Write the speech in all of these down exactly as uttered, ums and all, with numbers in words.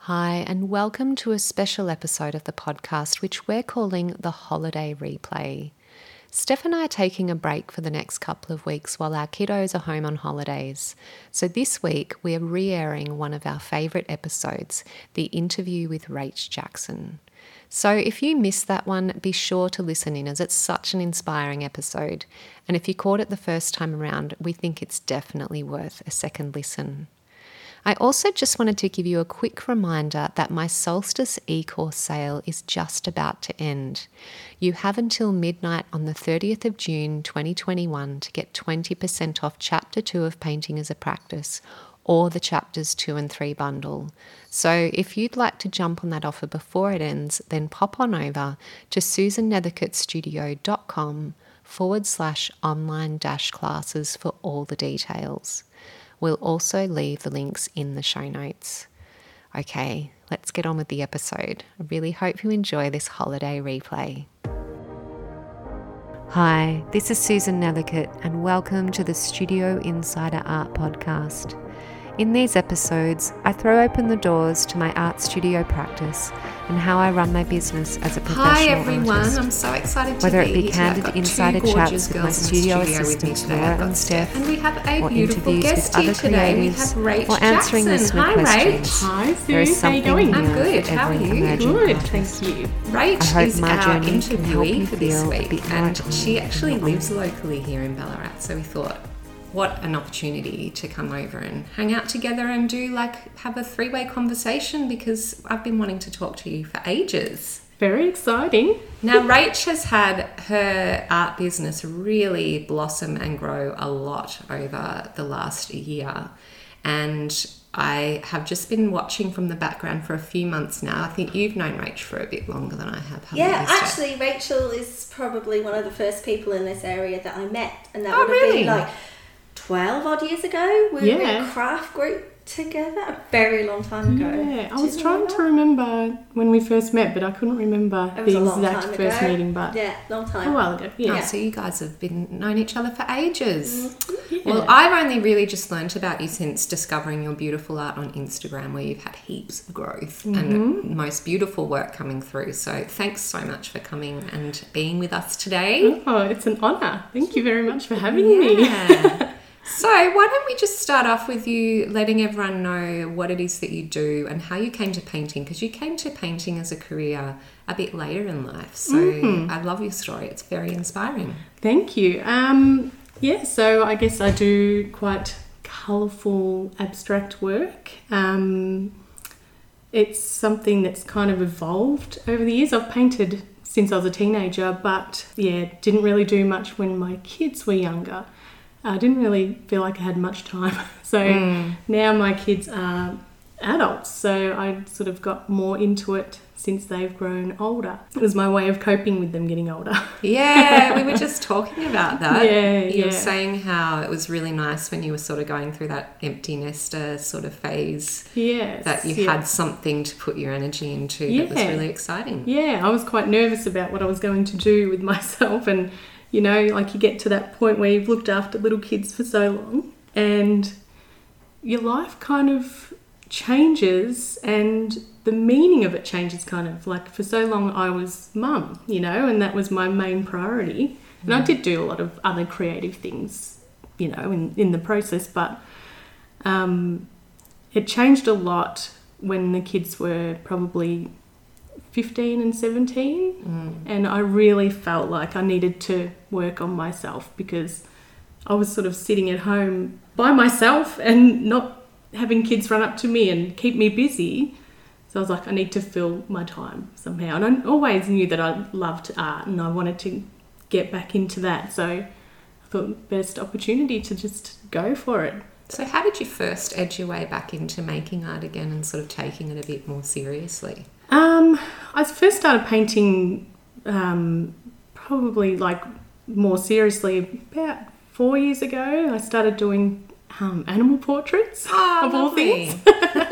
Hi, and welcome to a special episode of the podcast, which we're calling the Holiday Replay. Steph and I are taking a break for the next couple of weeks while our kiddos are home on holidays. So this week, we are re-airing one of our favourite episodes, the interview with Rach Jackson. So if you missed that one, be sure to listen in as it's such an inspiring episode. And if you caught it the first time around, we think it's definitely worth a second listen. I also just wanted to give you a quick reminder that my Solstice e-course sale is just about to end. You have until midnight on the thirtieth of June twenty twenty-one to get twenty percent off Chapter two of Painting as a Practice or the Chapters two and three bundle. So if you'd like to jump on that offer before it ends, then pop on over to susannethercottstudio.com forward slash online dash classes for all the details. We'll also leave the links in the show notes. Okay, let's get on with the episode. I really hope you enjoy this holiday replay. Hi, this is Susan Nethercott and welcome to the Studio Insider Art Podcast. In these episodes, I throw open the doors to my art studio practice and how I run my business as a professional Hi everyone, artist. I'm so excited to Whether be it be here. candid insider chats with my studio assistants Laura and Steph, and we have a or beautiful interviews guest with here other today. We creatives, have Rach or answering Jackson. listener Hi questions. Rach. Hi There is Sue, how are you something going? here I'm good. for How are every you? emerging Good, artist. thank you. Rach I hope is my our journey can help interviewee you for this feel a week, bit more and at she home. actually lives locally here in Ballarat, so we thought, what an opportunity to come over and hang out together and do like have a three-way conversation, because I've been wanting to talk to you for ages. Very exciting. Now, Rach has had her art business really blossom and grow a lot over the last year. And I have just been watching from the background for a few months now. I think you've known Rach for a bit longer than I have. haven't Yeah, you, Steph? actually, Rachel is probably one of the first people in this area that I met. And that Oh, would have really? been like twelve odd years ago. We were in Yeah. a craft group together a very long time ago. Yeah, I Do was you trying remember? to remember when we first met, but I couldn't remember It was the a long exact time first ago. meeting, but Yeah, long time. a while ago. Yeah. Oh, so you guys have been known each other for ages. Yeah. Well, I've only really just learnt about you since discovering your beautiful art on Instagram, where you've had heaps of growth Mm-hmm. and most beautiful work coming through. So thanks so much for coming and being with us today. Oh, it's an honour. Thank you very much for having me. Yeah. So why don't we just start off with you letting everyone know what it is that you do and how you came to painting, because you came to painting as a career a bit later in life. So Mm-hmm. I love your story. It's very inspiring. Thank you. Um, yeah, so I guess I do quite colourful abstract work. Um, it's something that's kind of evolved over the years. I've painted since I was a teenager, but yeah, didn't really do much when my kids were younger. I didn't really feel like I had much time. So Mm. now my kids are adults, so I sort of got more into it since they've grown older. It was my way of coping with them getting older. Yeah, we were just talking about that. Yeah, You were yeah. saying how it was really nice when you were sort of going through that empty nester sort of phase, Yes. that you yeah. had something to put your energy into that was Yeah. really exciting. Yeah, I was quite nervous about what I was going to do with myself, and you know, like you get to that point where you've looked after little kids for so long and your life kind of changes and the meaning of it changes kind of. Like for so long I was mum, you know, and that was my main priority. And I did do a lot of other creative things, you know, in, in the process, but um, it changed a lot when the kids were probably fifteen and seventeen, Mm. and I really felt like I needed to work on myself because I was sort of sitting at home by myself and not having kids run up to me and keep me busy. So I was like, I need to fill my time somehow. And I always knew that I loved art and I wanted to get back into that. So I thought best opportunity to just go for it. So how did you first edge your way back into making art again and sort of taking it a bit more seriously? Um, I first started painting um, probably like more seriously about four years ago. I started doing um, animal portraits Oh, of all lovely. things.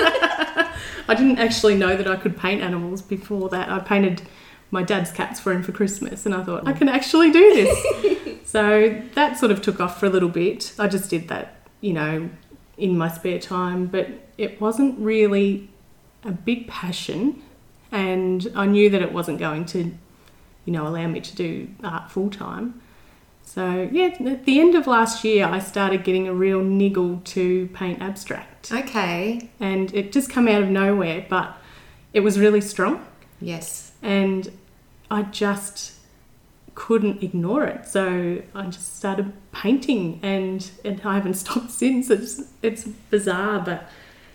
I didn't actually know that I could paint animals before that. I painted my dad's cats for him for Christmas and I thought, I can actually do this. So that sort of took off for a little bit. I just did that, you know, in my spare time, but it wasn't really a big passion, and I knew that it wasn't going to, you know, allow me to do art full time. So yeah, at the end of last year, I started getting a real niggle to paint abstract, Okay. and it just came out of nowhere, but it was really strong, Yes. and I just couldn't ignore it. So I just started painting, and, and I haven't stopped since. It's it's bizarre, but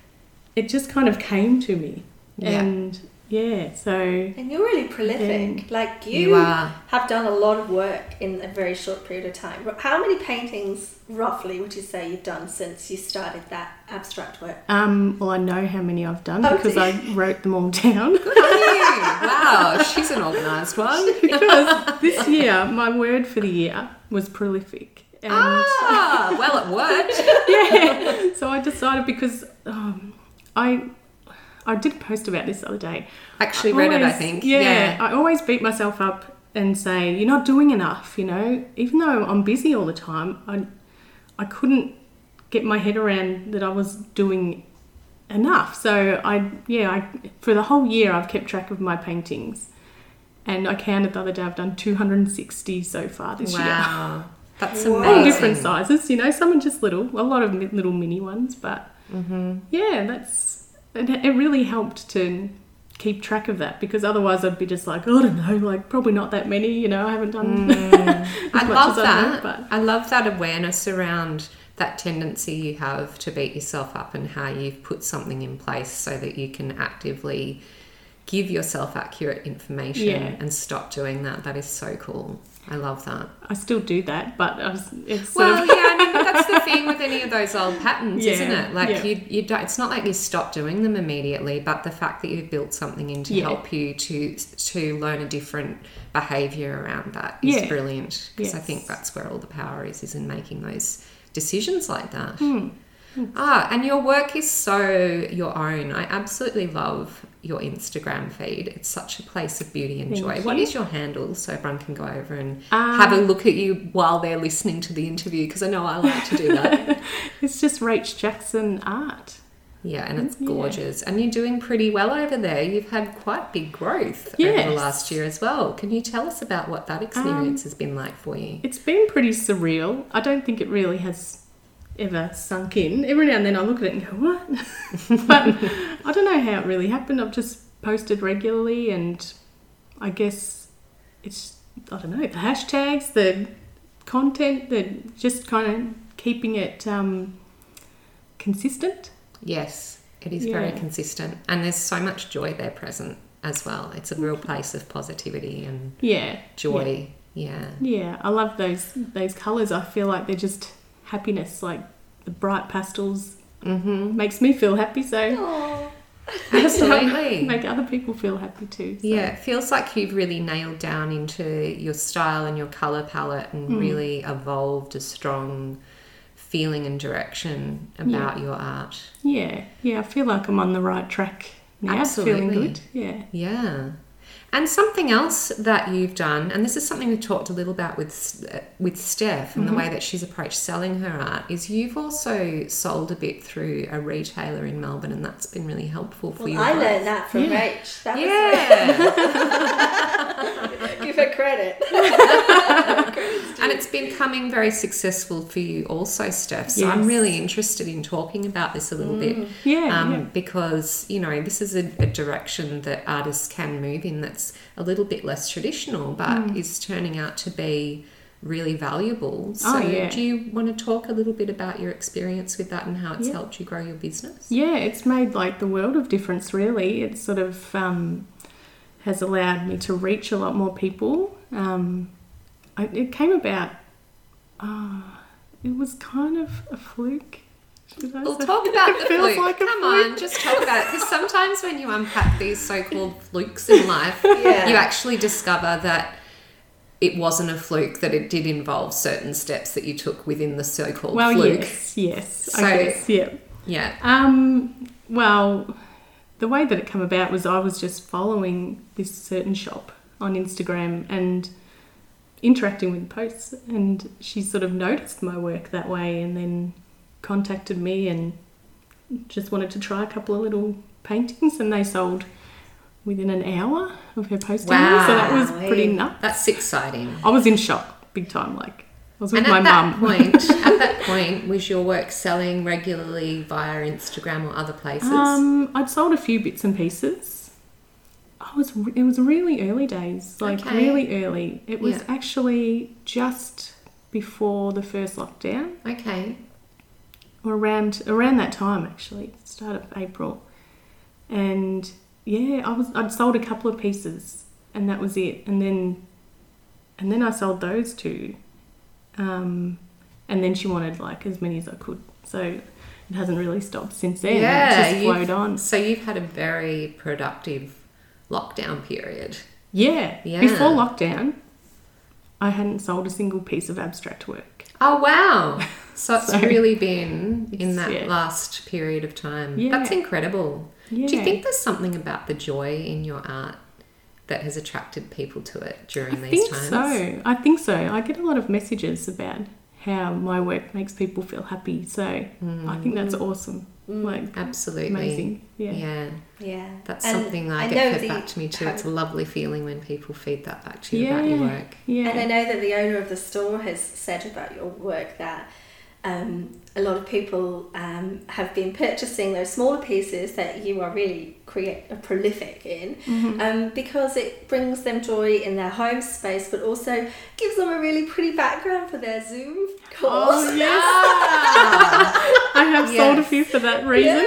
it just kind of came to me. Yeah. And yeah, so And you're really prolific. Yeah. Like you, You are. have done a lot of work in a very short period of time. How many paintings, roughly, would you say you've done since you started that abstract work? um well, I know how many I've done Oh, because do I you? wrote them all down. Good on you. Wow, she's an organised one. Because this year, my word for the year was prolific. And Ah, well, it worked. yeah, so I decided because um, I I did a post about this the other day. Actually I read it, I always- think. Yeah, Yeah. I always beat myself up and say, you're not doing enough, you know. Even though I'm busy all the time, I, I couldn't get my head around that I was doing enough. So I, yeah, I, for the whole year I've kept track of my paintings. And I counted the other day, I've done two hundred sixty so far this year. Wow. That's Wow. amazing. All different sizes, you know, some are just little, a lot of mi- little mini ones, but Mm-hmm. yeah, that's, it, it really helped to keep track of that, because otherwise I'd be just like, oh, I don't know, like probably not that many, you know, I haven't done as I much love as I know, that. but I love that awareness around that tendency you have to beat yourself up, and how you've put something in place so that you can actively give yourself accurate information Yeah. and stop doing that. That is so cool. I love that. I still do that, but I was, it's sort Well, of, yeah, I mean, but that's the thing with any of those old patterns, Yeah, isn't it? Like yeah. you, you don't, it's not like you stop doing them immediately, but the fact that you've built something in to Yeah. help you to to learn a different behaviour around that is Yeah. brilliant. Because I Yes. think that's where all the power is, is in making those decisions like that. Hmm. Ah, and your work is so your own. I absolutely love your Instagram feed. It's such a place of beauty and Thank joy. you. What is your handle so everyone can go over and Um, have a look at you while they're listening to the interview? Because I know I like to do that. it's just Rach Jackson art. Yeah, and it's Yeah. gorgeous. And you're doing pretty well over there. You've had quite big growth over the Yes. last year as well. Can you tell us about what that experience Um, has been like for you? It's been pretty surreal. I don't think it really has ever sunk in. Every now and then I look at it and go, what? But I don't know how it really happened. I've just posted regularly, and I guess it's, I don't know, the hashtags, the content, the just kind of keeping it um, consistent. Yes, it is very Yeah. consistent. And there's so much joy there present as well. It's a real place of positivity and Yeah. joy. Yeah. Yeah, I love those those colours. I feel like they're just happiness, like the bright pastels Mm-hmm. makes me feel happy, so Oh, Absolutely. make other people feel happy too. So. Yeah, it feels like you've really nailed down into your style and your colour palette and Mm. really evolved a strong feeling and direction about Yeah. your art. Yeah, yeah, I feel like I'm on the right track now. Feeling Absolutely. good. Yeah. Yeah. And something else that you've done, and this is something we've talked a little about with uh, with Steph and Mm-hmm. the way that she's approached selling her art, is you've also sold a bit through a retailer in Melbourne, and that's been really helpful for well, you. I both. learned that from Yeah. Rach. That Yeah. was give her credit. And it's been coming very successful for you also, Steph. So I'm Yes. really interested in talking about this a little bit. Yeah, Um, yeah. Because, you know, this is a, a direction that artists can move in that's a little bit less traditional, but Mm. is turning out to be really valuable. So Oh, yeah. do you want to talk a little bit about your experience with that and how it's Yeah. helped you grow your business? Yeah, it's made like the world of difference, really. It sort of um, has allowed me to reach a lot more people. Um, I, it came about, uh, it was kind of a fluke. Should I We'll say? talk about It the feels fluke. like a Come fluke. on, just talk about it. Because sometimes when you unpack these so-called flukes in life, Yeah. you actually discover that it wasn't a fluke, that it did involve certain steps that you took within the so-called Well, fluke. yes, yes, So- I guess, yeah. Yeah. Um, well, the way that it came about was I was just following this certain shop on Instagram and interacting with posts, and she sort of noticed my work that way and then contacted me and just wanted to try a couple of little paintings, and they sold within an hour of her posting Wow. them, so that was pretty nuts. That's exciting. I was in shock, big time. Like, I was with And my at that mum. point, at that point, was your work selling regularly via Instagram or other places? Um, I'd sold a few bits and pieces. I was. It was really early days, like Okay. really early. It was Yeah. actually just before the first lockdown, Okay. or around around that time actually, start of April, and yeah, I was. I'd sold a couple of pieces, and that was it. And then, and then I sold those two, um, and then she wanted like as many as I could. So it hasn't really stopped since then. Yeah, It's just you've- flowed on. So you've had a very productive lockdown period. Yeah. Yeah. Before lockdown, I hadn't sold a single piece of abstract work. Oh, wow. So it's So, really been in it's- that yeah. last period of time. Yeah. That's incredible. Yeah. Do you think there's something about the joy in your art that has attracted people to it during I these think times? so. I think so. I get a lot of messages about how my work makes people feel happy. So I think that's awesome. Like, Absolutely. amazing. Yeah. Yeah. Yeah. That's And something I, I get know fed that back you to me too. have- It's a lovely feeling when people feed that back to you about your Yeah. work. Yeah. And I know that the owner of the store has said about your work that um, a lot of people um, have been purchasing those smaller pieces that you are really create uh, prolific in Mm-hmm. um, because it brings them joy in their home space, but also gives them a really pretty background for their Zoom calls. Oh, yes. Ah, I have sold a Yes. few for that reason.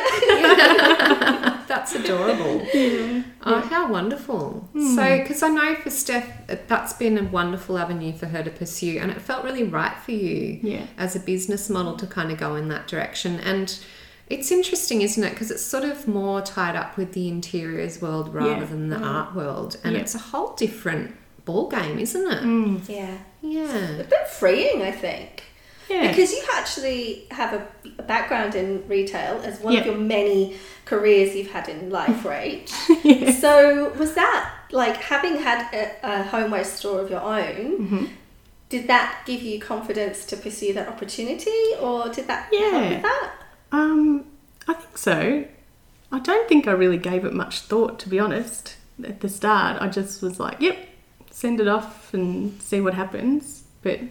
that's adorable. Oh, how wonderful. So, because I know for Steph, that's been a wonderful avenue for her to pursue, and it felt really right for you Yeah. as a business model to kind of go in that direction. And it's interesting, isn't it? Because it's sort of more tied up with the interiors world rather Yeah. than the art world. And Yeah. it's a whole different ball game, isn't it? Mm. Yeah. Yeah. A bit freeing, I think. Yeah. Because you actually have a, a background in retail as one Yeah. of your many careers you've had in life, right? Yeah. So was that, like, having had a, a homeware store of your own, Mm-hmm. did that give you confidence to pursue that opportunity, or did that Yeah. help with that? Um, I think so. I don't think I really gave it much thought, to be honest. At the start, I just was like, yep, send it off and see what happens. But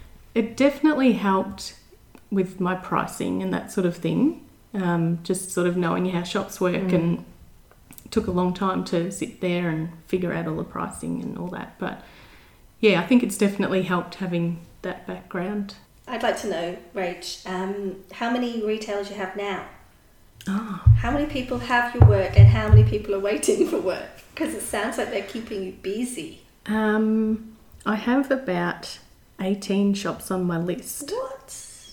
it definitely helped with my pricing and that sort of thing. Um, just sort of knowing how shops work, Mm. and it took a long time to sit there and figure out all the pricing and all that. But yeah, I think it's definitely helped having that background. I'd like to know, Rach, um, how many retailers you have now? Oh, How many people have your work, and how many people are waiting for work? Because it sounds like they're keeping you busy. Um, I have about eighteen shops on my list, What?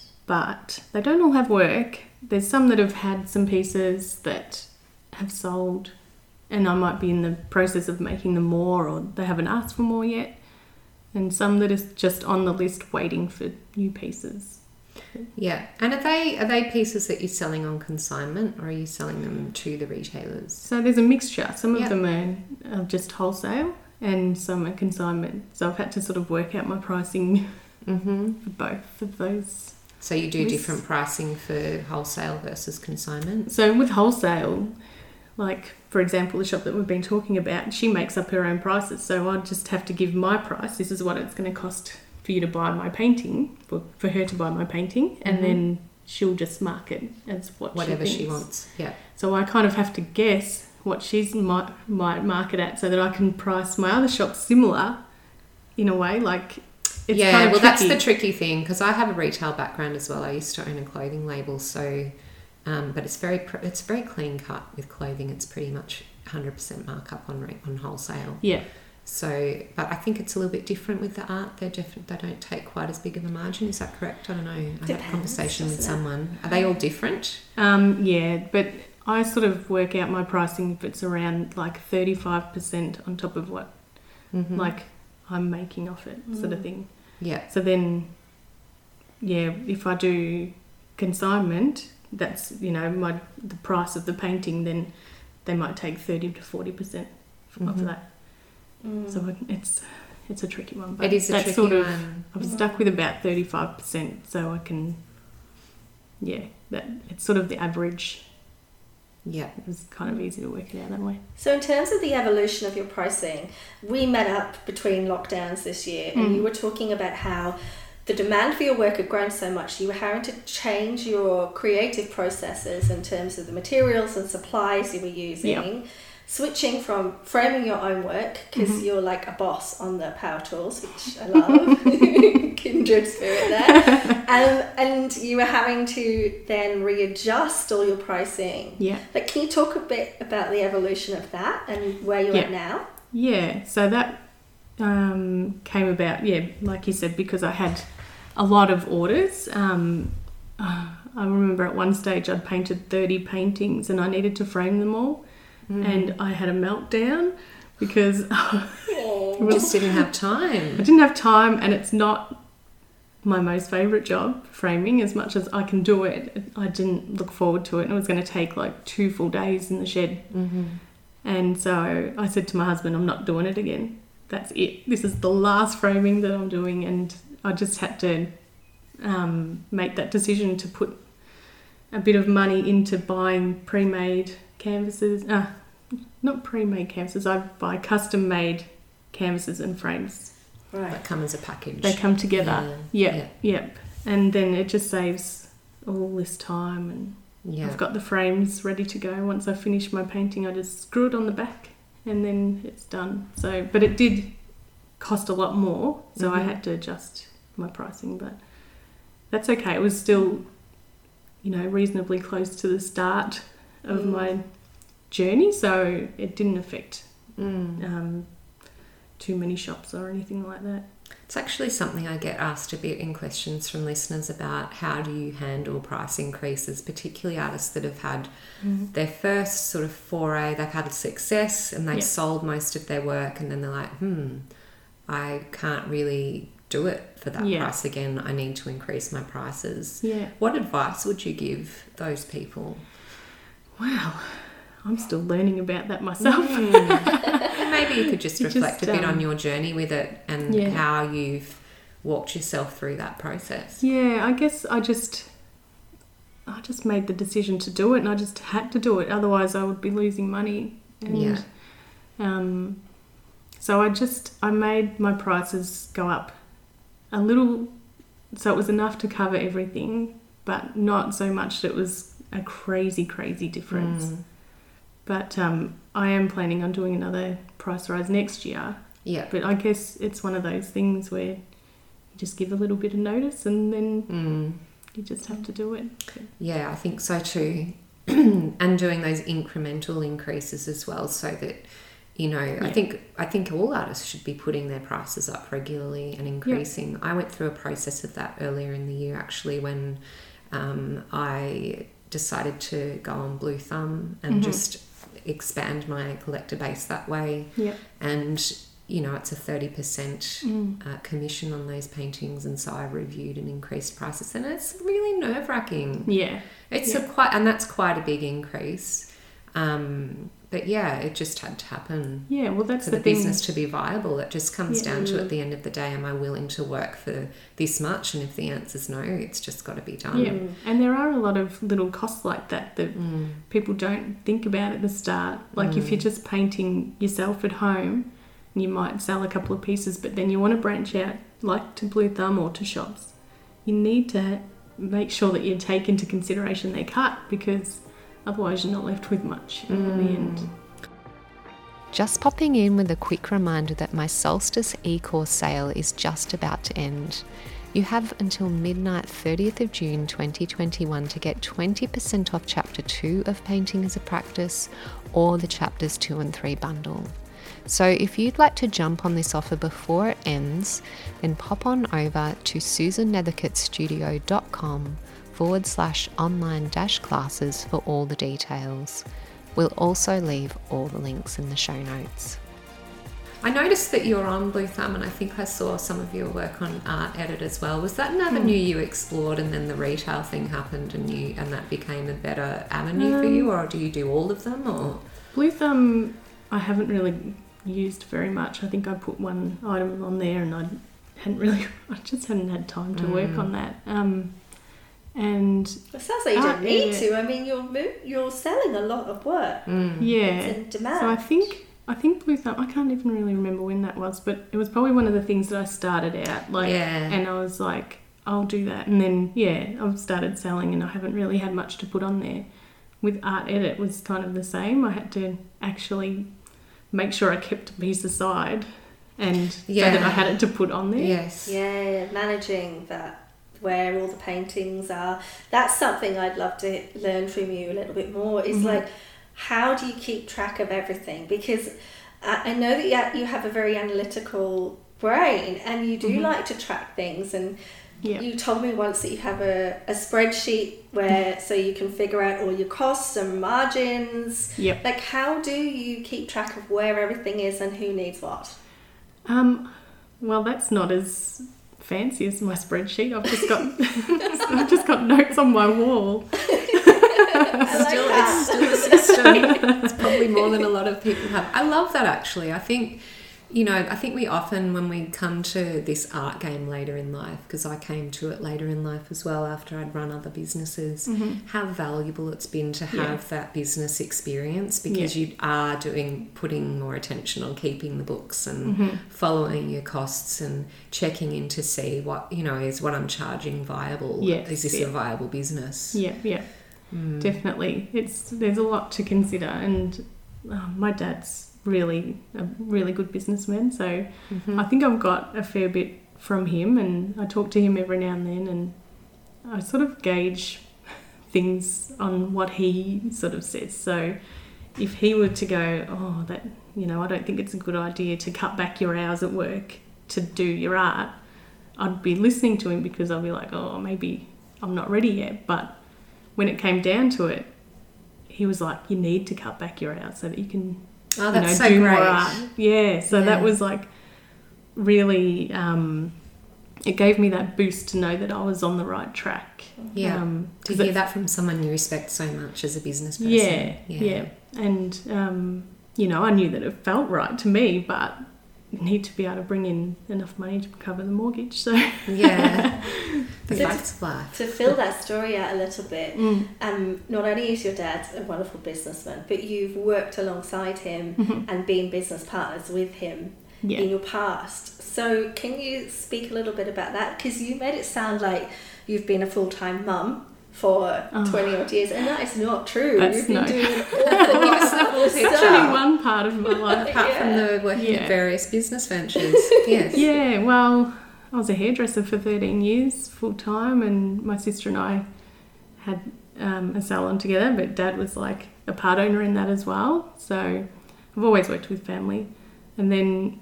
but they don't all have work. There's some that have had some pieces that have sold, and I might be in the process of making them more, or they haven't asked for more yet. And some that is just on the list waiting for new pieces. Yeah. And are they are they pieces that you're selling on consignment, or are you selling them to the retailers? So there's a mixture. Some of Yep. them are, are just wholesale, and some are consignment. So I've had to sort of work out my pricing Mm-hmm. for both of those. So you do Yes. different pricing for wholesale versus consignment? So with wholesale, like for example, the shop that we've been talking about, she makes up her own prices. So I just have to give my price. This is what it's going to cost for you to buy my painting, for, for her to buy my painting, and Mhm. then she'll just mark it as what Whatever she, she thinks. wants. Yeah. So I kind of have to guess what she's might might mark it at, so that I can price my other shops similar, in a way. Like it's yeah, kind of well, that's tricky. the tricky thing, because I have a retail background as well. I used to own a clothing label, so um, but it's very pr- it's very clean cut with clothing. It's pretty much one hundred percent markup on re- on wholesale. Yeah. So, but I think it's a little bit different with the art. They're different. They don't take quite as big of a margin. Is that correct? I don't know. I had a Depends, conversation with doesn't it? someone. Are they all different? Um, yeah, but I sort of work out my pricing if it's around like thirty-five percent on top of what Mm-hmm. like I'm making off it, sort of Mm. thing. yeah, So then, yeah, if I do consignment, that's, you know, my the price of the painting, then they might take thirty to forty percent of Mhm. that. Mm. So it, it's it's a tricky one. But it is a that's tricky sort of, one. I'm stuck with about thirty-five percent, so I can, yeah, that it's sort of the average Yeah. It was kind of easy to work it out that way. So in terms of the evolution of your pricing, we met up between lockdowns this year and Mm. you were talking about how the demand for your work had grown so much you were having to change your creative processes in terms of the materials and supplies you were using, Yep. switching from framing your own work, because Mhm. you're like a boss on the power tools, which I love, kindred spirit there, um, and you were having to then readjust all your pricing. Yeah. But can you talk a bit about the evolution of that and where you're Yeah. at now? Yeah, so that um, came about, yeah, like you said, because I had a lot of orders. Um, uh, I remember at one stage I'd painted thirty paintings and I needed to frame them all. Mm. And I had a meltdown because You just didn't have I time. didn't have time, and it's not my most favourite job, framing, as much as I can do it. I didn't look forward to it, and it was going to take like two full days in the shed. Mm-hmm. And so I said to my husband, I'm not doing it again. That's it. This is the last framing that I'm doing. And I just had to um, make that decision to put a bit of money into buying pre-made canvases. Uh, not pre-made canvases. I buy custom-made canvases and frames. Right. That come as a package. They come together. Yeah. Yep, yep. And then it just saves all this time, and Yeah. I've got the frames ready to go. Once I finish my painting, I just screw it on the back and then it's done. So, but it did cost a lot more, so I Mhm. had to adjust my pricing, but that's okay. It was still, you know, reasonably close to the start of Mm. my journey, so it didn't affect Mm. um, too many shops or anything like that. It's actually something I get asked a bit in questions from listeners about. How do you handle price increases, particularly artists that have had Mm. their first sort of foray, they've had a success and they've Yeah. sold most of their work, and then they're like, hmm, I can't really do it for that Yeah. price again. I need to increase my prices. Yeah. What advice would you give those people? Wow. I'm still learning about that myself. Mm. Maybe you could just You reflect just, a bit um, on your journey with it and Yeah. how you've walked yourself through that process. Yeah, I guess I just I just made the decision to do it, and I just had to do it. Otherwise, I would be losing money. And, Yeah. Um, so I just I made my prices go up a little, so it was enough to cover everything, but not so much that it was a crazy, crazy difference. Mm. But um, I am planning on doing another price rise next year. Yeah. But I guess it's one of those things where you just give a little bit of notice and then Mm. you just have to do it. Yeah, I think so too. And doing those incremental increases as well, so that, you know, I Yeah. think I think all artists should be putting their prices up regularly and increasing. I went through a process of that earlier in the year actually, when um, I decided to go on Blue Thumb and Mhm. just expand my collector base that way. Yeah. And you know, it's a thirty percent Mm. uh, commission on those paintings, and so I reviewed and increased prices, and it's really nerve-wracking. Yeah. It's Yeah. a quite, and that's quite a big increase. Um, but yeah, it just had to happen Yeah, well, that's for the, the, thing. business to be viable. It just comes Yeah. down to, at the end of the day, am I willing to work for this much? And if the answer's no, it's just got to be done. Yeah, and there are a lot of little costs like that that Mm. people don't think about at the start. Like if Mm. you're just painting yourself at home, you might sell a couple of pieces, but then you want to branch out, like to Blue Thumb or to shops. You need to make sure that you take into consideration their cut, because otherwise you're not left with much in the Mm. end. Just popping in with a quick reminder that my Solstice e-course sale is just about to end. You have until midnight thirtieth of June twenty twenty-one to get twenty percent off Chapter two of Painting as a Practice, or the Chapters two and three bundle. So if you'd like to jump on this offer before it ends, then pop on over to susannethercottstudio.com forward slash online dash classes for all the details. We'll also leave all the links in the show notes. I noticed that you're on Blue Thumb, and I think I saw some of your work on Art Edit as well. Was that an avenue you explored, and then the retail thing happened, and you and that became a better avenue for you, or do you do all of them? Or Blue Thumb, I haven't really used very much. I think I put one item on there and I hadn't really, I just hadn't had time to work Mm. on that. Um, And It sounds like you Ah, don't need yeah. to. I mean, you're mo- you're selling a lot of work. Mm. yeah, It's in demand. so I think I think Blue Thumb. I can't even really remember when that was, but it was probably one of the things that I started out like, Yeah. and I was like, I'll do that, and then yeah, I've started selling, and I haven't really had much to put on there. With Art Edit, it was kind of the same. I had to actually make sure I kept a piece aside, and Yeah. so that I had it to put on there. Yes. Yeah, managing that, where all the paintings are. That's something I'd love to learn from you a little bit more. Is Mm-hmm. like, how do you keep track of everything? Because I, I know that you- you have a very analytical brain, and you do Mhm. like to track things. And Yeah. you told me once that you have a, a spreadsheet where so you can figure out all your costs and margins. Yep. Like, how do you keep track of where everything is and who needs what? Um, well, that's not as fancy as my spreadsheet. I've just got I've just got notes on my wall. I like Still, that. it's still a system. It's probably more than a lot of people have. I love that, actually. I think, you know, I think we often, when we come to this art game later in life, because I came to it later in life as well after I'd run other businesses, Mm-hmm. how valuable it's been to have Yeah. that business experience, because Yeah. you are doing, putting more attention on keeping the books and Mm-hmm. following your costs and checking in to see what, you know, is what I'm charging viable? Yes, Is this yeah. a viable business? Yeah, yeah, Mm. definitely. It's there's a lot to consider, and um, my dad's really a really good businessman, so Mhm. I think I've got a fair bit from him, and I talk to him every now and then, and I sort of gauge things on what he sort of says. So if he were to go, oh, that, you know, I don't think it's a good idea to cut back your hours at work to do your art, I'd be listening to him, because I'll be like, oh, maybe I'm not ready yet. But when it came down to it, he was like, you need to cut back your hours so that you can, Oh, you that's know, so do great. more art. Yeah, so Yeah. that was like really, um, it gave me that boost to know that I was on the right track. Yeah. Um, To 'cause hear it- that from someone you respect so much as a business person. Yeah, yeah, and um, you know, I knew that it felt right to me, but you need to be able to bring in enough money to cover the mortgage. So Yeah. The So facts of life. To fill that story out a little bit, Mm. um, not only is your dad a wonderful businessman, but you've worked alongside him Mhm. and been business partners with him yeah, in your past. So can you speak a little bit about that? Because you made it sound like you've been a full-time mum for Oh. twenty odd years, and that is not true. That's You've been no- doing an awful lot of it's stuff. only one part of my life. Apart from Yeah. the working Yeah. at various business ventures. Yes. Yeah, well, I was a hairdresser for thirteen years full time, and my sister and I had um, a salon together, but Dad was like a part owner in that as well. So I've always worked with family. And then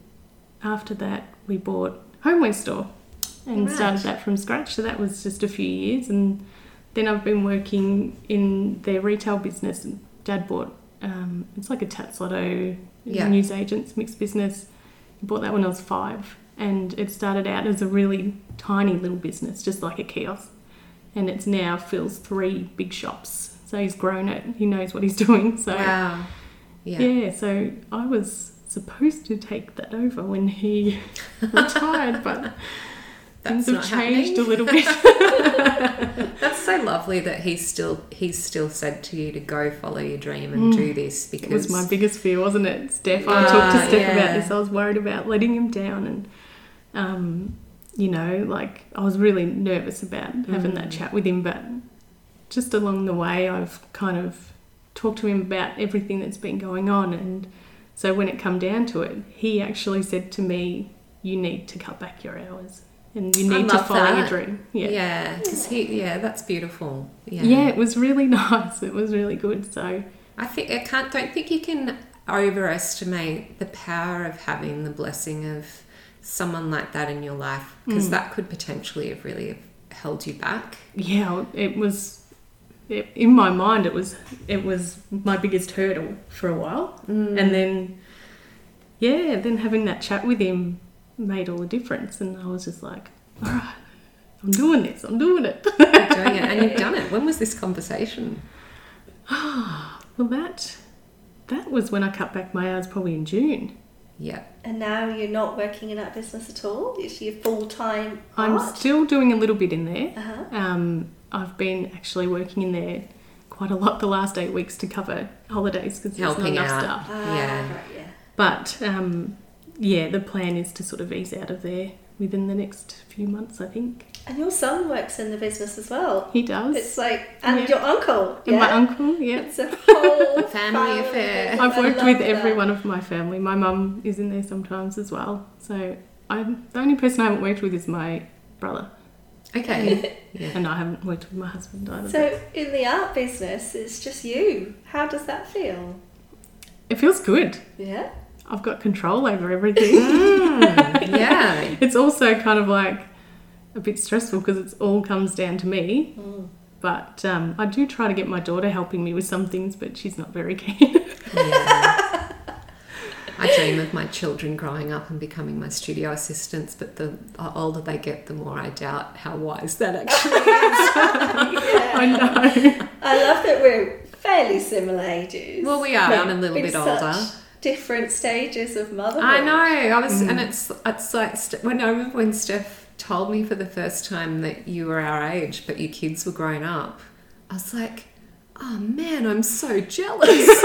after that, we bought Homeware Store and Right. started that from scratch. So that was just a few years. And then I've been working in their retail business. And Dad bought, um, it's like a Tats Lotto Yeah. news agents mixed business. He bought that when I was five. And it started out as a really tiny little business, just like a kiosk. And it's now fills three big shops. So he's grown it. He knows what he's doing. So Wow. Yeah. yeah, so I was supposed to take that over when he retired, but things have not changed happening. a little bit. That's so lovely that he's still he's still said to you to go follow your dream and Mm. do this, because It was my biggest fear, wasn't it, Steph? I Ah, talked to Steph yeah. about this. I was worried about letting him down, and um, you know, like I was really nervous about having Mm. that chat with him. But just along the way, I've kind of talked to him about everything that's been going on, and so when it come down to it, he actually said to me, "You need to cut back your hours, and you I need to love follow your that. dream." Yeah. Yeah, because he yeah, that's beautiful. Yeah. Yeah, it was really nice. It was really good. So I think I can't don't think you can overestimate the power of having the blessing of someone like that in your life, because Mm. that could potentially have really held you back. yeah, it was. It, in my mind, it was it was my biggest hurdle for a while, Mm. and then yeah, then having that chat with him made all the difference, and I was just like, all right, I'm doing this. I'm doing it. You're doing it, and you've done it. When was this conversation? Well, that that was when I cut back my hours, probably in June. Yeah. And now you're not working in that business at all? It's your full-time I'm art? still doing a little bit in there. Uh-huh. Um, I've been actually working in there quite a lot the last eight weeks to cover holidays because there's not Helping enough out. staff. Ah, Yeah. right, yeah. But um, yeah, the plan is to sort of ease out of there within the next few months, I think. And your son works in the business as well. He does. It's like, and Yeah. your uncle. And yeah? my uncle, yeah. It's a whole Family affair. thing. I've I worked love with that. every one of my family. My mum is in there sometimes as well. So I'm, the only person I haven't worked with is my brother. Okay. Yeah. And I haven't worked with my husband either. So in the art business, it's just you. How does that feel? It feels good. Yeah. I've got control over everything. Mm, yeah. It's also kind of like a bit stressful because it all comes down to me. Mm. But um, I do try to get my daughter helping me with some things, but she's not very keen. Yeah. I dream of my children growing up and becoming my studio assistants, but the older they get, the more I doubt how wise that actually is. Yeah. I know. I love that we're fairly similar ages. Well, we are. Yeah. I'm a little in bit such older. different stages of motherhood. I know. I was, Mm. and it's it's like St- when I remember when Steph told me for the first time that you were our age, but your kids were grown up. I was like, oh man, I'm so jealous.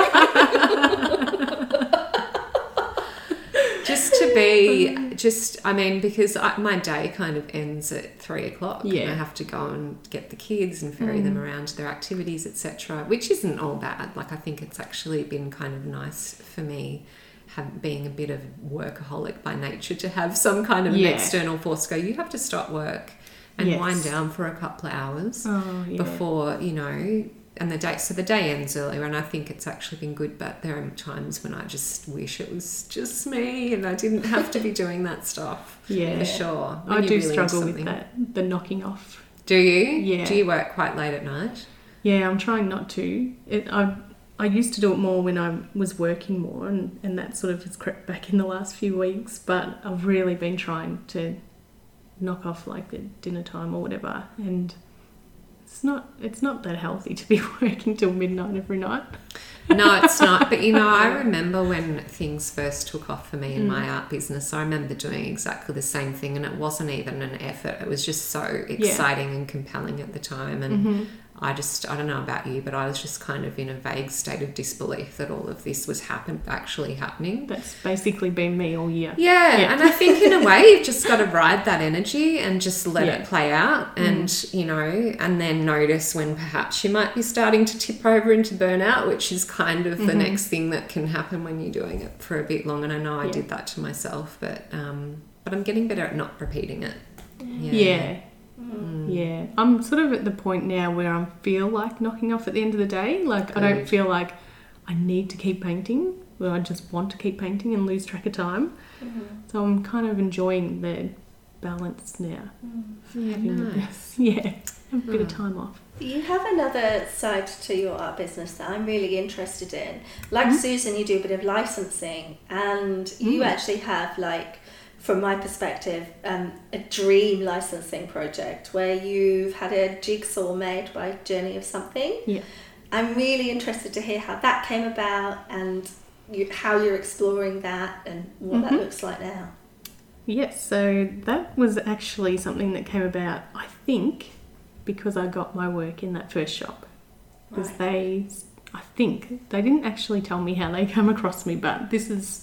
Just to be, just I mean, because I, my day kind of ends at three o'clock. Yeah. And I have to go and get the kids and ferry Mm. them around to their activities, et cetera. Which isn't all bad. Like I think it's actually been kind of nice for me, have, being a bit of a workaholic by nature, to have some kind of an Yeah. external force go. You have to stop work and Yes. wind down for a couple of hours Oh, yeah. before, you know, and the day, so the day ends earlier, and I think it's actually been good, but there are times when I just wish it was just me and I didn't have to be doing that stuff. Yeah. For sure. When I you're do really into struggle with something. that, the knocking off. Do you? Yeah. Do you work quite late at night? Yeah, I'm trying not to. It, I I used to do it more when I was working more, and, and that sort of has crept back in the last few weeks, but I've really been trying to knock off like at dinner time or whatever, and it's not it's not that healthy to be working till midnight every night. No, it's not. But you know, I remember when things first took off for me in Mm. my art business, I remember doing exactly the same thing, and it wasn't even an effort. It was just so exciting and compelling at the time. And Mm-hmm. I just, I don't know about you, but I was just kind of in a vague state of disbelief that all of this was happen, actually happening. That's basically been me all year. Yeah, Yeah. and I think in a way you've just got to ride that energy and just let Yeah. it play out, and you know, and then notice when perhaps you might be starting to tip over into burnout, which is kind of the Mhm. next thing that can happen when you're doing it for a bit long. And I know I Yeah. did that to myself, but um, but I'm getting better at not repeating it. Yeah. Yeah. Mm. Yeah, I'm sort of at the point now where I feel like knocking off at the end of the day. Like, I don't Good. feel like I need to keep painting, or I just want to keep painting and lose track of time. Mhm. So I'm kind of enjoying the balance now. Yeah, Having- nice. Yeah, a bit of Mm. time off. You have another side to your art business that I'm really interested in. Like Mhm. Susan, you do a bit of licensing, and you Mm. actually have, like, from my perspective, um, a dream licensing project where you've had a jigsaw made by Journey of Something. Yeah. I'm really interested to hear how that came about and you, how you're exploring that and what that Mhm. looks like now. Yes, so that was actually something that came about, I think, because I got my work in that first shop. Because Right. they, I think, they didn't actually tell me how they come across me, but this is,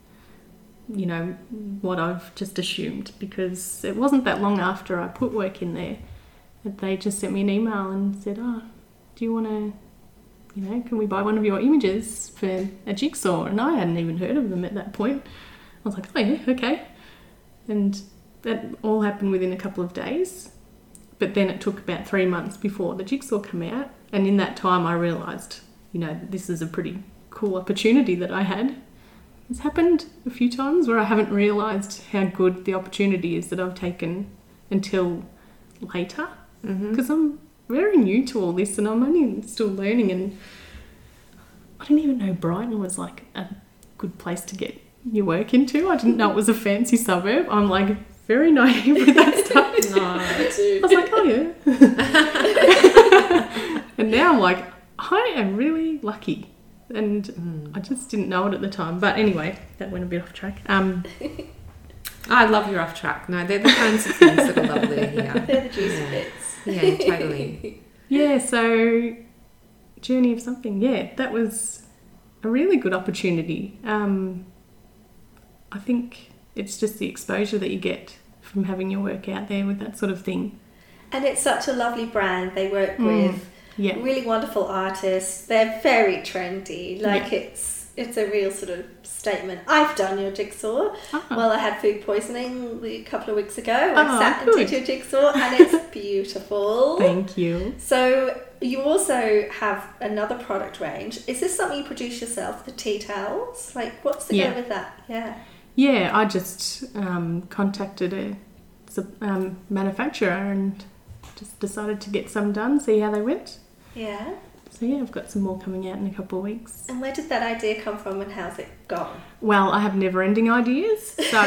you know, what I've just assumed, because it wasn't that long after I put work in there that they just sent me an email and said, oh, do you want to, you know, can we buy one of your images for a jigsaw? And I hadn't even heard of them at that point. I was like, oh yeah, okay. And that all happened within a couple of days. But then it took about three months before the jigsaw came out. And in that time I realised, you know, this is a pretty cool opportunity that I had. It's happened a few times where I haven't realised how good the opportunity is that I've taken until later. Mhm. Because I'm very new to all this and I'm only still learning, and I didn't even know Brighton was like a good place to get your work into. I didn't know it was a fancy suburb. I'm like very naive with that stuff. No. I was like, oh yeah. And now I'm like, I am really lucky. And Mm. I just didn't know it at the time. But anyway, that went a bit off track. Um, I love you're off track. No, they're the kinds of things that are lovely here. They're the juicy Yeah. bits. Yeah, totally. Yeah, so Journey of Something, yeah, that was a really good opportunity. Um, I think it's just the exposure that you get from having your work out there with that sort of thing. And it's such a lovely brand. They work Mm. with Yeah. really wonderful artists. They're very trendy. Like Yeah. it's it's a real sort of statement. I've done your jigsaw. Ah. Well, I had food poisoning a couple of weeks ago. I Oh, sat and good. did your jigsaw, and it's beautiful. Thank you. So you also have another product range. Is this something you produce yourself? The tea towels? Like, what's the Yeah. go with that? Yeah. Yeah, I just um, contacted a sup- um, manufacturer and just decided to get some done, see how they went. Yeah. So yeah, I've got some more coming out in a couple of weeks. And where did that idea come from, and how's it gone? Well, I have never-ending ideas, so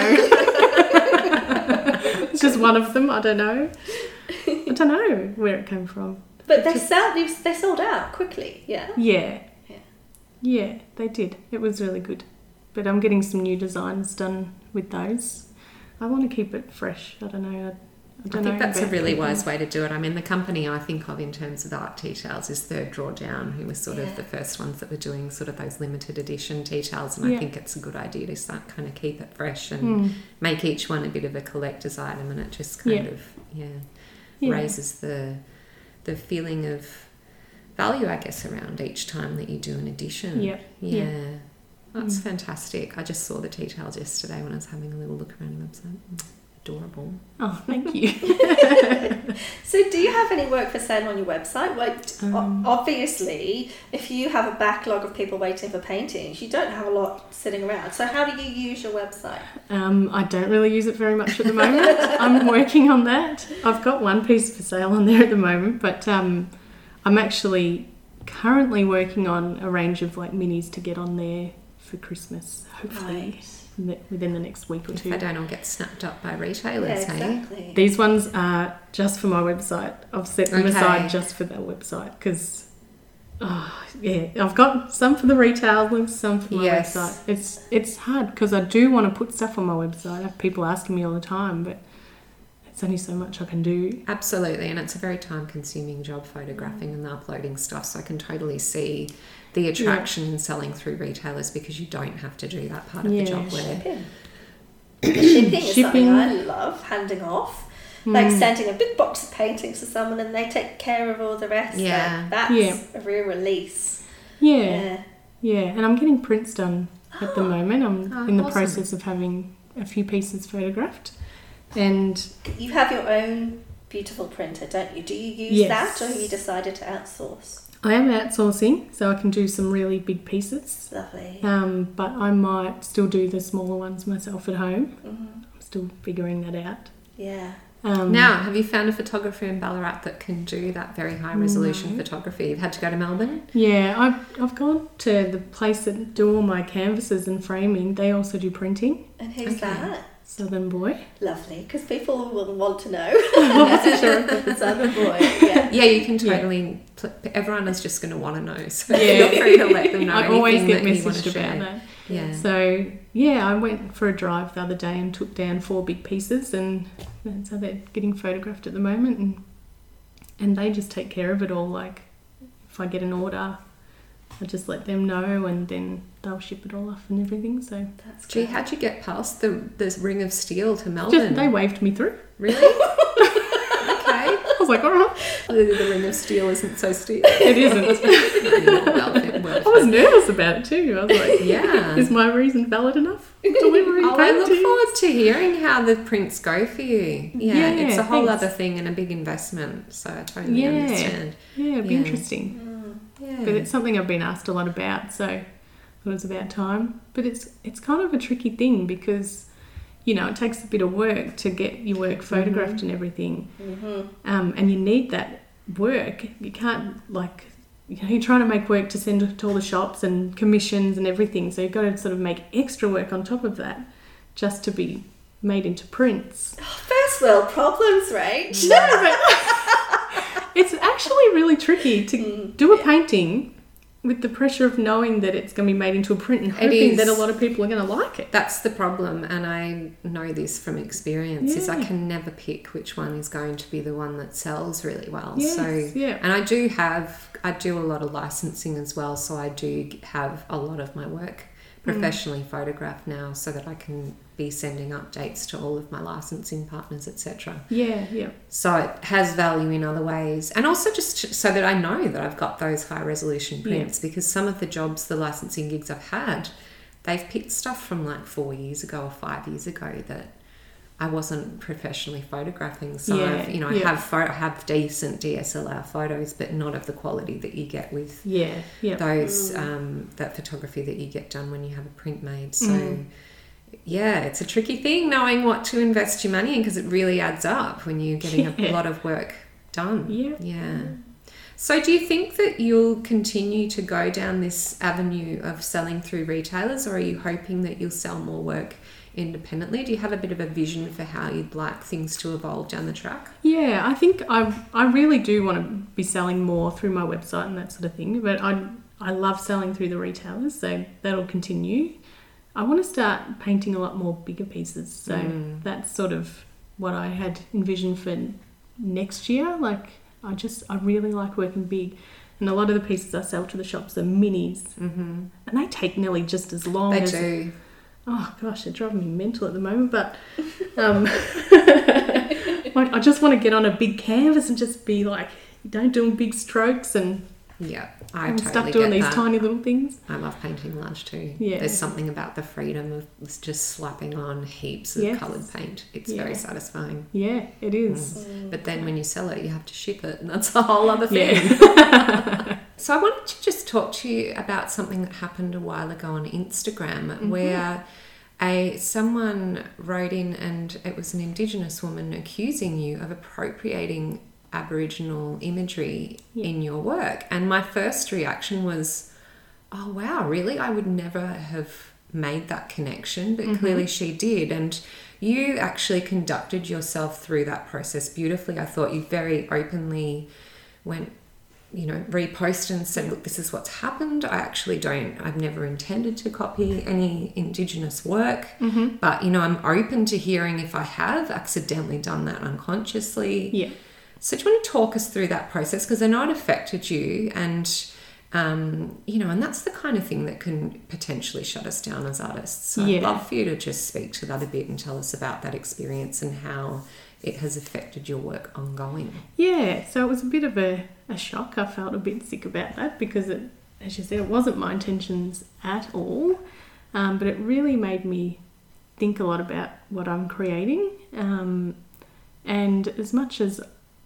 it's just one of them. I don't know. I don't know where it came from. But they sold they sold out quickly. Yeah. Yeah. Yeah. Yeah, they did. It was really good. But I'm getting some new designs done with those. I want to keep it fresh. I don't know. I, I I don't think know that's a about really keeping- wise way to do it. I mean, the company I think of in terms of the art tea towels is Third Drawdown, who was sort Yeah. of the first ones that were doing sort of those limited edition tea towels. And Yeah. I think it's a good idea to start kind of keep it fresh and Mm. make each one a bit of a collector's item, and it just kind Yeah. of yeah, Yeah. raises the the feeling of value, I guess, around each time that you do an edition. Yeah. Yeah. Yeah. That's Mm. fantastic. I just saw the tea towels yesterday when I was having a little look around the website. Mm, adorable. Oh, thank you. So, do you have any work for sale on your website? Well, o- Um, obviously, if you have a backlog of people waiting for paintings, you don't have a lot sitting around. So, how do you use your website? Um, I don't really use it very much at the moment. I'm working on that. I've got one piece for sale on there at the moment, but um, I'm actually currently working on a range of like minis to get on there for Christmas, hopefully in the- within the next week or If two. they don't all get snapped up by Yeah, retailers, hey? exactly. These ones are just for my website. I've set them Okay. aside just for that website because, oh, yeah, I've got some for the retailers, some for my Yes. website. It's it's hard because I do want to put stuff on my website. I have people asking me all the time, but it's only so much I can do. Absolutely, and it's a very time-consuming job photographing and uploading stuff, so I can totally see the attraction in selling through retailers because you don't have to do that part of Yeah. the job where Shipping. Shipping is Shipping. something I love, handing off. Like Mm. sending a big box of paintings to someone and they take care of all the rest. Yeah. Like, that's Yeah. a real release. Yeah, Yeah. yeah, and I'm getting prints done at the moment. I'm Oh, in the awesome. process of having a few pieces photographed, and You have your own beautiful printer, don't you? Do you use Yes. that or have you decided to outsource? I am outsourcing, so I can do some really big pieces. Lovely. Um, but I might still do the smaller ones myself at home. Mhm. I'm still figuring that out. Yeah. Um, Now, have you found a photographer in Ballarat that can do that very high resolution No. photography? You've had to go to Melbourne? Yeah, I've, I've gone to the place that do all my canvases and framing. They also do printing. And who's Okay. that? Southern Boy. Lovely, because people will want to know. I wasn't sure if it was Southern Boy, yeah. Yeah, you can totally. Pl- everyone is just going to want to know, so Yeah. feel free to let them know. I always anything get that you want to messaged about share. that. Yeah. So yeah, I went for a drive the other day and took down four big pieces, and, and so they're getting photographed at the moment, and and they just take care of it all. Like if I get an order, I just let them know, and then they'll ship it all off and everything. So That's Gee, great. how'd you get past the the ring of steel to Melbourne? just they waved me through. Really? Okay. I was like, all right, Clearly the ring of steel isn't so steel. it isn't. well, well, I was nervous about it too. I was like, Yeah. is my reason valid enough? Delivering Oh, I look paintings? forward to hearing how the prints go for you. Yeah, Yeah, it's a whole thanks. other thing and a big investment, so I totally Yeah. understand. Yeah, it'd be Yeah. interesting. Mm. Yeah. But it's something I've been asked a lot about, so I thought it was about time. But it's it's kind of a tricky thing because, you know, it takes a bit of work to get your work photographed and everything, Mhm. um, and you need that work. You can't like, you know, you're trying to make work to send to all the shops and commissions and everything, so you've got to sort of make extra work on top of that just to be made into prints. First world problems, Rach. No, but it's actually really tricky to Mm. do a painting with the pressure of knowing that it's going to be made into a print and hoping is. that a lot of people are going to like it. That's the problem, and I know this from experience, Yeah. is I can never pick which one is going to be the one that sells really well. Yes, so yeah. And I do have, I do a lot of licensing as well, so I do have a lot of my work professionally mm. photographed now so that I can be sending updates to all of my licensing partners, et cetera. Yeah, yeah. So it has value in other ways. And also just so that I know that I've got those high resolution prints yeah. because some of the jobs, the licensing gigs I've had, they've picked stuff from like four years ago or five years ago that I wasn't professionally photographing. So, yeah, I've, you know, yeah. I have pho- have decent D S L R photos, but not of the quality that you get with yeah, yeah. those, mm. um, that photography that you get done when you have a print made. So, mm. yeah, it's a tricky thing knowing what to invest your money in because it really adds up when you're getting yeah. a lot of work done. Yeah. Yeah. So do you think that you'll continue to go down this avenue of selling through retailers, or are you hoping that you'll sell more work independently? Do you have a bit of a vision for how you'd like things to evolve down the track? Yeah, I think I I really do want to be selling more through my website and that sort of thing, but I I love selling through the retailers, so that'll continue. I want to start painting a lot more bigger pieces, so mm. that's sort of what I had envisioned for next year. Like, I just, I really like working big, and a lot of the pieces I sell to the shops are minis, mm-hmm. and they take nearly just as long they as... They do. Oh gosh, they're driving me mental at the moment, but um, like, I just want to get on a big canvas and just be like, don't do big strokes and... Yeah, I I'm totally stuck doing get these that. tiny little things. I love painting large too. Yeah. There's something about the freedom of just slapping on heaps of yes. coloured paint. It's yeah. very satisfying. Yeah, it is. Mm. But then when you sell it, you have to ship it, and that's a whole other thing. Yeah. So I wanted to just talk to you about something that happened a while ago on Instagram, mm-hmm. where a someone wrote in, and it was an Indigenous woman accusing you of appropriating Aboriginal imagery yeah. in your work. And my first reaction was, oh wow, really? I would never have made that connection, but mm-hmm. clearly she did. And you actually conducted yourself through that process beautifully. I thought you very openly went, you know, reposted and said, look, this is what's happened. I actually don't, I've never intended to copy any Indigenous work, mm-hmm. but, you know, I'm open to hearing if I have accidentally done that unconsciously. Yeah. So do you want to talk us through that process? Because I know it affected you, and, um, you know, and that's the kind of thing that can potentially shut us down as artists. So yeah. I'd love for you to just speak to that a bit and tell us about that experience and how it has affected your work ongoing. Yeah, so it was a bit of a, a shock. I felt a bit sick about that because, it, as you said, it wasn't my intentions at all, um, but it really made me think a lot about what I'm creating. Um, and as much as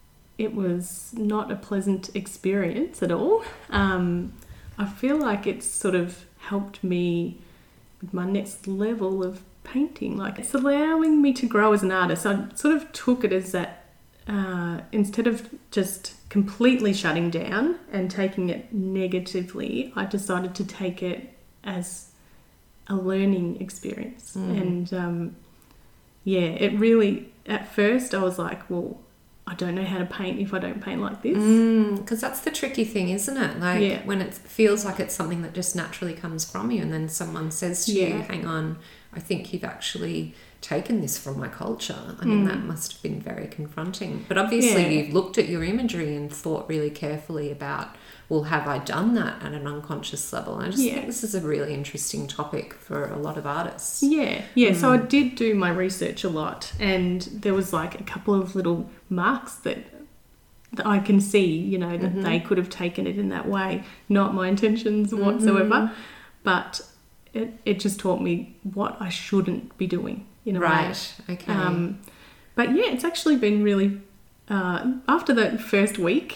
it was not a pleasant experience at all, um, I feel like it's sort of helped me with my next level of painting. Like, it's allowing me to grow as an artist. I sort of took it as that uh, instead of just completely shutting down and taking it negatively, I decided to take it as a learning experience. Mm. And um, yeah, it really, at first I was like, well, I don't know how to paint if I don't paint like this. Because mm, that's the tricky thing, isn't it? Like yeah. when it feels like it's something that just naturally comes from you, and then someone says to yeah. you, hang on, I think you've actually taken this from my culture. I mean, mm. that must have been very confronting. But obviously yeah. you've looked at your imagery and thought really carefully about, well, have I done that at an unconscious level? And I just yeah. think this is a really interesting topic for a lot of artists. Yeah, yeah. Mm. So I did do my research a lot, and there was like a couple of little marks that that I can see, you know, that mm-hmm. they could have taken it in that way. Not my intentions mm-hmm. whatsoever, but it, it just taught me what I shouldn't be doing in a right. way. Okay. Um, but yeah, it's actually been really, uh, after that first week,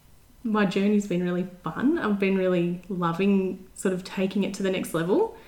my journey's been really fun. I've been really loving sort of taking it to the next level.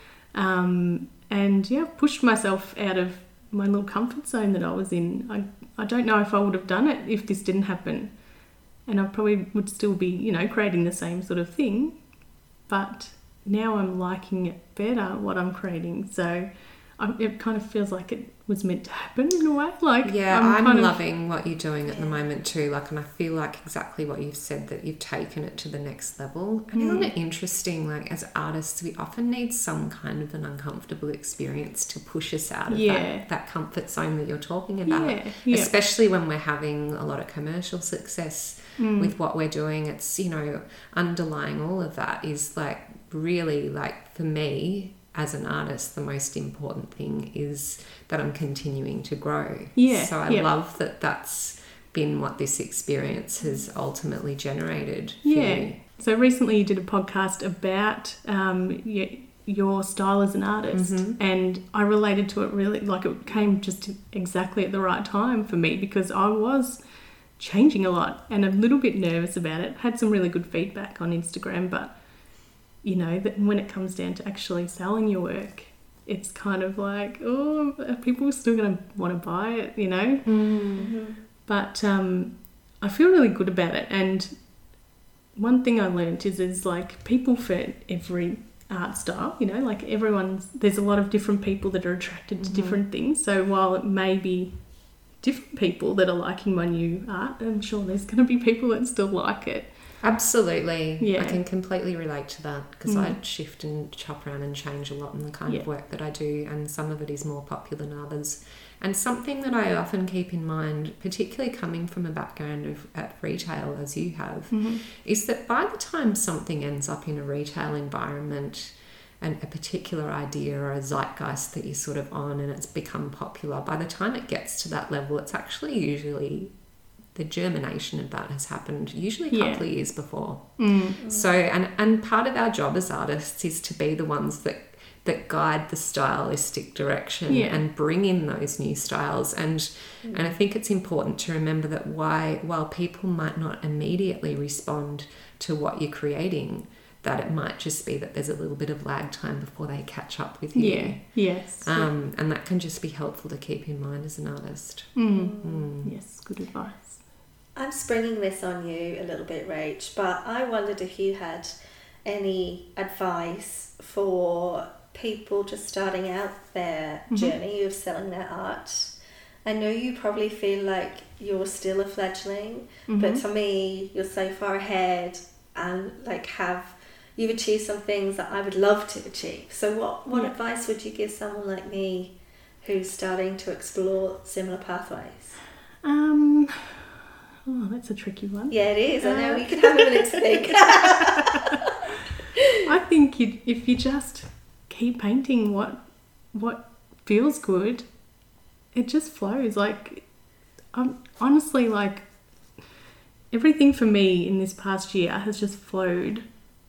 Um, and yeah, I've pushed myself out of my little comfort zone that I was in. I, I don't know if I would have done it if this didn't happen. And I probably would still be, you know, creating the same sort of thing. But now I'm liking it better, what I'm creating. So I, it kind of feels like it was meant to happen in a way. Like yeah, I'm, I'm, kind loving of, what you're doing at the moment too. Like, and I feel like exactly what you've said, that you've taken it to the next level. And Mm. isn't it interesting? Like, as artists, we often need some kind of an uncomfortable experience to push us out of Yeah. that, that comfort zone that you're talking about. Yeah, yeah. Especially when we're having a lot of commercial success Mm. with what we're doing. It's, you know, underlying all of that is like really, like, for me as an artist, the most important thing is that I'm continuing to grow. Yeah, So I yeah. love that that's been what this experience has ultimately generated for Yeah. you. So recently you did a podcast about um, your, your style as an artist, Mhm. and I related to it really, like it came just exactly at the right time for me, because I was changing a lot and a little bit nervous about it. Had some really good feedback on Instagram, but you know, that when it comes down to actually selling your work, it's kind of like, oh, are people still going to want to buy it, you know? Mm-hmm. But um, I feel really good about it. And one thing I learned is there's like people for every art style, you know, like everyone's, there's a lot of different people that are attracted to Mhm. different things. So while it may be different people that are liking my new art, I'm sure there's going to be people that still like it. Absolutely. Yeah. I can completely relate to that, because Mm. I shift and chop around and change a lot in the kind Yeah. of work that I do, and some of it is more popular than others. And something that I often keep in mind, particularly coming from a background of at retail as you have, Mm-hmm. is that by the time something ends up in a retail environment, and a particular idea or a zeitgeist that you're sort of on and it's become popular, by the time it gets to that level, it's actually usually the germination of that has happened usually a Yeah. couple of years before. Mm. So, and, and part of our job as artists is to be the ones that that guide the stylistic direction Yeah. and bring in those new styles. And and I think it's important to remember that why while people might not immediately respond to what you're creating, that it might just be that there's a little bit of lag time before they catch up with you. Yeah, yes. Um, and that can just be helpful to keep in mind as an artist. Mm. Mm. Yes, good advice. I'm springing this on you a little bit, Rach, but I wondered if you had any advice for people just starting out their Mhm. journey of selling their art. I know you probably feel like you're still a fledgling, but Mhm. to me, you're so far ahead and like have you've achieved some things that I would love to achieve. So what, what Yeah. advice would you give someone like me who's starting to explore similar pathways? Um, oh, that's a tricky one. Yeah, it is. I know. Uh, We could have a minute to think. I think you, if you just keep painting what what feels good, it just flows. Like, I'm honestly like everything for me in this past year has just flowed,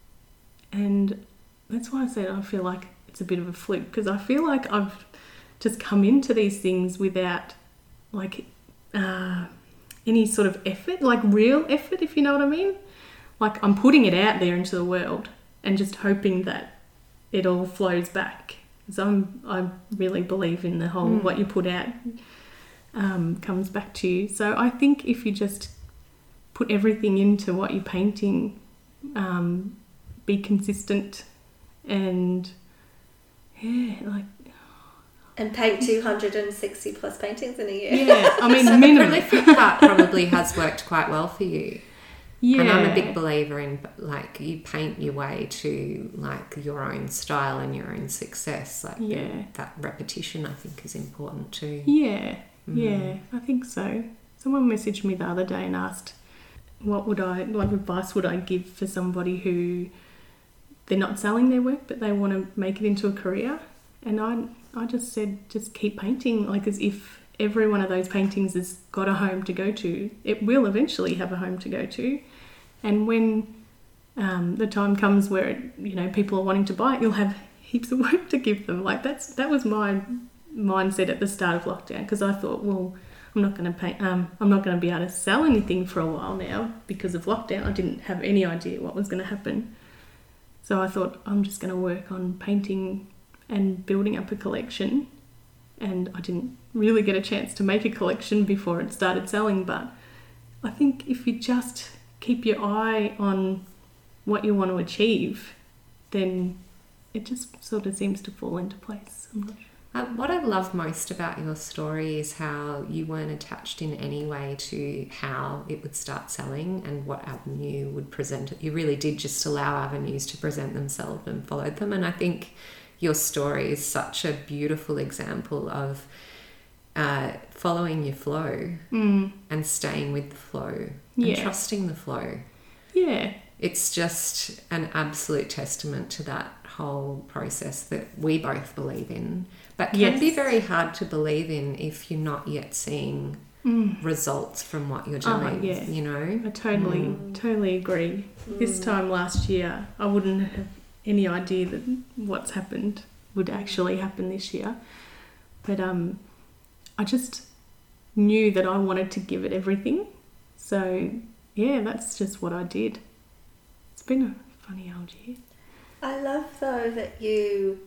and that's why I said I feel like it's a bit of a fluke, because I feel like I've just come into these things without like uh, any sort of effort, like real effort, if you know what I mean. Like I'm putting it out there into the world and just hoping that it all flows back. So I'm, I really believe in the whole Mm. what you put out um, comes back to you. So I think if you just put everything into what you're painting, um, be consistent, and yeah, like And paint two hundred sixty plus paintings in a year. yeah. I mean, So the minimum. prolific part probably has worked quite well for you. Yeah, And I'm a big believer in, like, you paint your way to like your own style and your own success. Like the- Yeah. that repetition, I think, is important too. Yeah, Mm. yeah, I think so. Someone messaged me the other day and asked, "What would I, what advice would I give for somebody who they're not selling their work but they want to make it into a career?" And I, I just said, just keep painting, like as if every one of those paintings has got a home to go to. It will eventually have a home to go to, and when um, the time comes where it, you know people are wanting to buy it, you'll have heaps of work to give them. Like that's that was my mindset at the start of lockdown, because I thought, well, I'm not going to paint. Um, I'm not going to be able to sell anything for a while now because of lockdown. I didn't have any idea what was going to happen, so I thought I'm just going to work on painting and building up a collection. And I didn't really get a chance to make a collection before it started selling. But I think if you just keep your eye on what you want to achieve, then it just sort of seems to fall into place. I'm not sure. Um, what I love most about your story is how you weren't attached in any way to how it would start selling and what avenue would present it. You really did just allow avenues to present themselves and followed them. And I think your story is such a beautiful example of uh, following your flow Mm. and staying with the flow Yeah. and trusting the flow. Yeah. It's just an absolute testament to that whole process that we both believe in, but can Yes. be very hard to believe in if you're not yet seeing Mm. results from what you're Oh, doing, yeah. you know? I totally, Mm. totally agree. This time last year, I wouldn't have any idea that what's happened would actually happen this year. But um, I just knew that I wanted to give it everything. So, yeah, that's just what I did. It's been a funny old year. I love though that you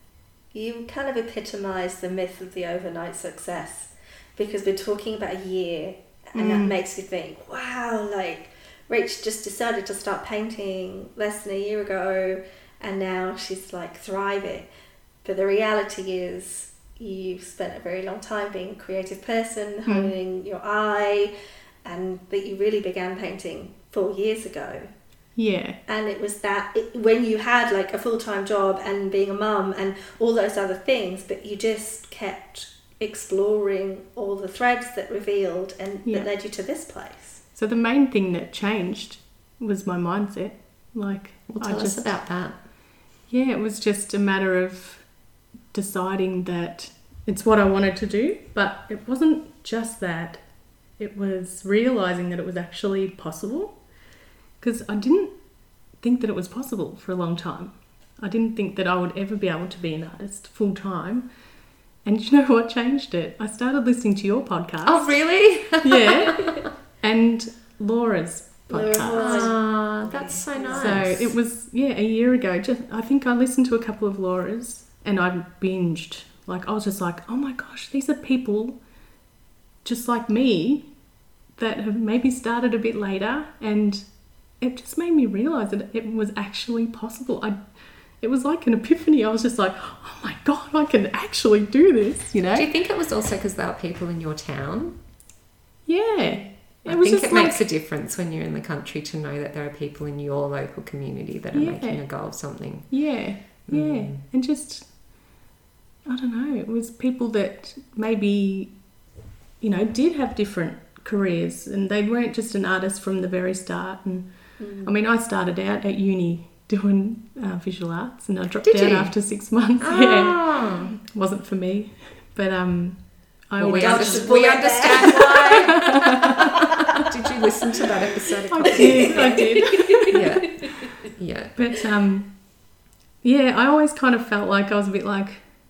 you kind of epitomise the myth of the overnight success, because we're talking about a year and that Mm. makes me think, wow, like Rach just decided to start painting less than a year ago and now she's like thriving. But the reality is you've spent a very long time being a creative person, honing your eye, and that you really began painting four years ago. Yeah. And it was that it, when you had like a full-time job and being a mum and all those other things, but you just kept exploring all the threads that revealed and Yeah. that led you to this place. So the main thing that changed was my mindset. Like, Well, I tell just, us about that. yeah, it was just a matter of deciding that it's what I wanted to do, but it wasn't just that. It was realizing that it was actually possible, because I didn't think that it was possible for a long time. I didn't think that I would ever be able to be an artist full time. And you know what changed it? I started listening to your podcast. Oh, really? Yeah. And Laura's Laura podcast. Moore. Ah, that's so nice. So it was, yeah, a year ago. Just I think I listened to a couple of Laura's and I binged. Like, I was just like, oh my gosh, these are people just like me that have maybe started a bit later, and it just made me realise that it was actually possible. I, it was like an epiphany. I was just like, oh my God, I can actually do this, you know? Do you think it was also because there were people in your town? Yeah. It I was think just it like, makes a difference when you're in the country to know that there are people in your local community that are Yeah. making a go of something. yeah, yeah. Mm. And just, I don't know, it was people that maybe, you know, did have different careers and they weren't just an artist from the very start. And I mean, I started out at uni doing uh, visual arts and I dropped Did out you? after six months. Yeah, Ah. wasn't for me. But um, I Well, we, always... under- Dodged a we bullet understand why. Did you listen to that episode? A I couple did, I did. Yeah. Yeah. But um, yeah, I always kind of felt like I was a bit like,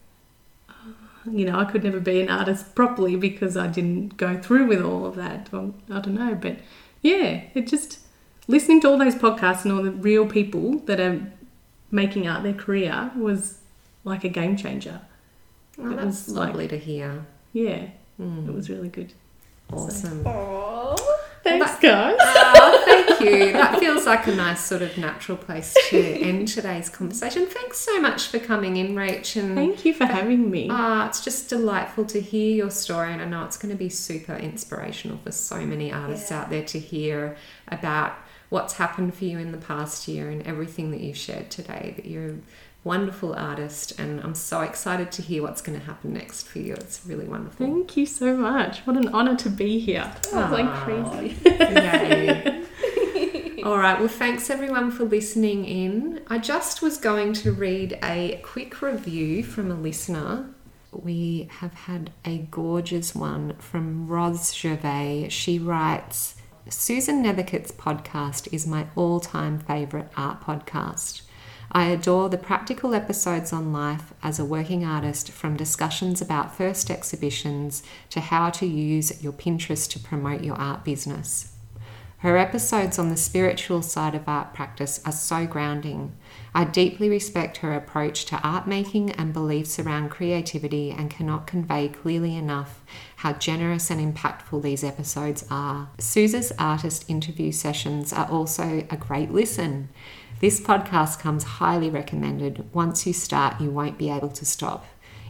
you know, I could never be an artist properly because I didn't go through with all of that. Well, I don't know, but yeah, it just listening to all those podcasts and all the real people that are making art their career was like a game changer. Oh, It that's was like- lovely to hear. Yeah, Mm. it was really good. Awesome. Aww. Thanks, That- guys. Oh, thank you. That feels like a nice sort of natural place to end today's conversation. Thanks so much for coming in, Rach. And Thank you for having me. Ah, it's just delightful to hear your story, and I know it's going to be super inspirational for so many artists Yeah. out there to hear about what's happened for you in the past year and everything that you've shared today, that you're a wonderful artist, and I'm so excited to hear what's going to happen next for you. It's really wonderful. Thank you so much. What an honour to be here. I was like Aw. crazy. Yay. All right, well, thanks everyone for listening in. I just was going to read a quick review from a listener. We have had a gorgeous one from Roz Gervais. She writes, Susan Nethercott's podcast is my all-time favourite art podcast. I adore the practical episodes on life as a working artist, from discussions about first exhibitions to how to use your Pinterest to promote your art business. Her episodes on the spiritual side of art practice are so grounding. I deeply respect her approach to art making and beliefs around creativity, and cannot convey clearly enough how generous and impactful these episodes are. Suze's artist interview sessions are also a great listen. This podcast comes highly recommended. Once you start, you won't be able to stop.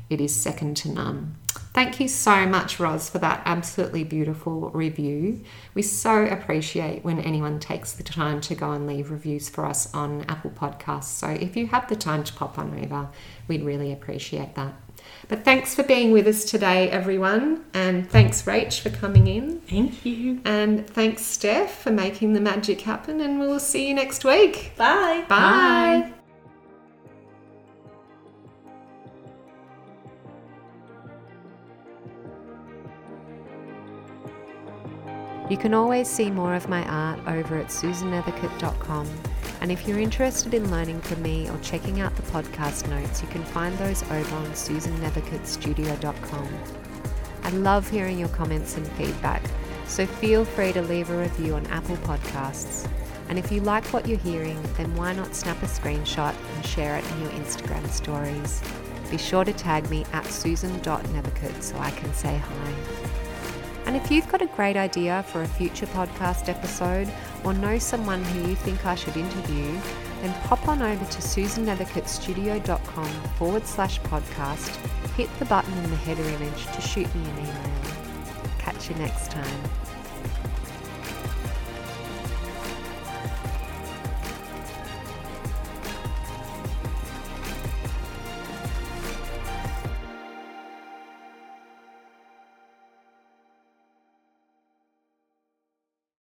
it is second to none. Thank you so much, Roz, for that absolutely beautiful review. We so appreciate when anyone takes the time to go and leave reviews for us on Apple Podcasts. So if you have the time to pop on over, we'd really appreciate that. But thanks for being with us today, everyone. And thanks, Rach, for coming in. Thank you. And thanks, Steph, for making the magic happen. And we'll see you next week. Bye. Bye. Bye. You can always see more of my art over at susan nethercutt dot com, and if you're interested in learning from me or checking out the podcast notes, you can find those over on susan nethercutt studio dot com. I love hearing your comments and feedback, so feel free to leave a review on Apple Podcasts. And if you like what you're hearing, then why not snap a screenshot and share it in your Instagram stories. Be sure to tag me at susan dot nethercutt so I can say hi. And if you've got a great idea for a future podcast episode or know someone who you think I should interview, then pop on over to susan nethercutt studio dot com forward slash podcast, hit the button in the header image to shoot me an email. Catch you next time.